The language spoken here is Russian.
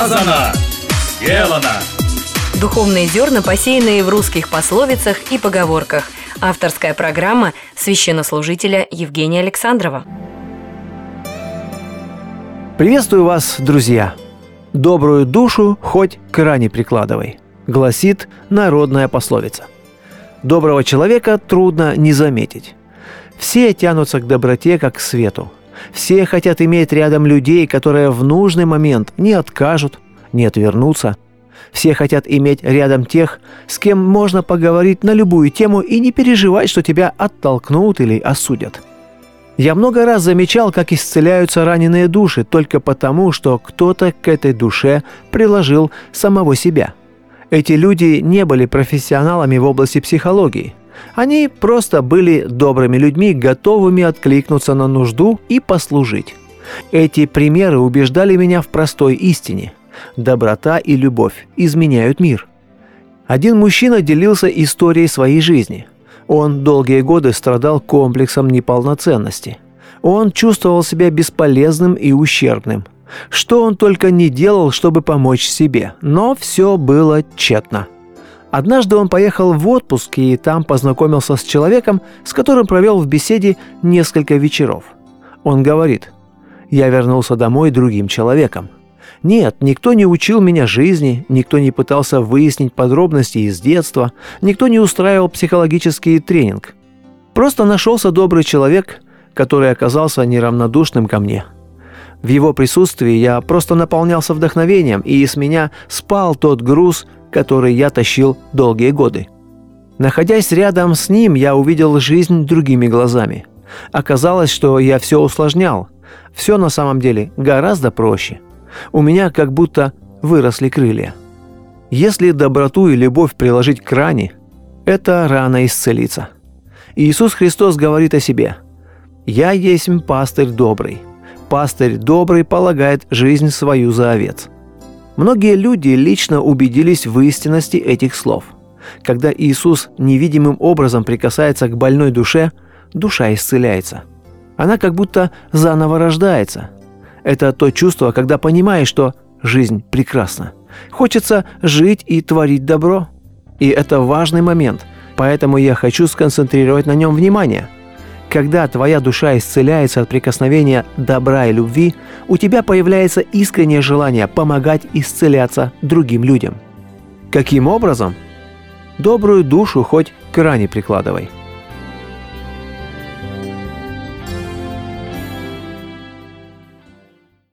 Сказано, сделано. Духовные зерна, посеянные в русских пословицах и поговорках. Авторская программа священнослужителя Евгения Александрова. Приветствую вас, друзья! «Добрую душу хоть к ране прикладывай», гласит народная пословица. Доброго человека трудно не заметить. Все тянутся к доброте, как к свету. Все хотят иметь рядом людей, которые в нужный момент не откажут, не отвернутся. Все хотят иметь рядом тех, с кем можно поговорить на любую тему и не переживать, что тебя оттолкнут или осудят. Я много раз замечал, как исцеляются раненые души только потому, что кто-то к этой душе приложил самого себя. Эти люди не были профессионалами в области психологии. Они просто были добрыми людьми, готовыми откликнуться на нужду и послужить. Эти примеры убеждали меня в простой истине. Доброта и любовь изменяют мир. Один мужчина делился историей своей жизни. Он долгие годы страдал комплексом неполноценности. Он чувствовал себя бесполезным и ущербным. Что он только не делал, чтобы помочь себе, но все было тщетно. Однажды он поехал в отпуск и там познакомился с человеком, с которым провел в беседе несколько вечеров. Он говорит: «Я вернулся домой другим человеком. Нет, никто не учил меня жизни, никто не пытался выяснить подробности из детства, никто не устраивал психологический тренинг. Просто нашелся добрый человек, который оказался неравнодушным ко мне. В его присутствии я просто наполнялся вдохновением, и с меня спал тот груз, который я тащил долгие годы. Находясь рядом с ним, я увидел жизнь другими глазами. Оказалось, что я все усложнял. Все на самом деле гораздо проще. У меня как будто выросли крылья. Если доброту и любовь приложить к ране, эта рана исцелится. Иисус Христос говорит о себе: «Я есть пастырь добрый. Пастырь добрый полагает жизнь свою за овец». Многие люди лично убедились в истинности этих слов. Когда Иисус невидимым образом прикасается к больной душе, душа исцеляется. Она как будто заново рождается. Это то чувство, когда понимаешь, что жизнь прекрасна. Хочется жить и творить добро. И это важный момент, поэтому я хочу сконцентрировать на нем внимание. Когда твоя душа исцеляется от прикосновения добра и любви, у тебя появляется искреннее желание помогать исцеляться другим людям. Каким образом? Добрую душу хоть к ране прикладывай.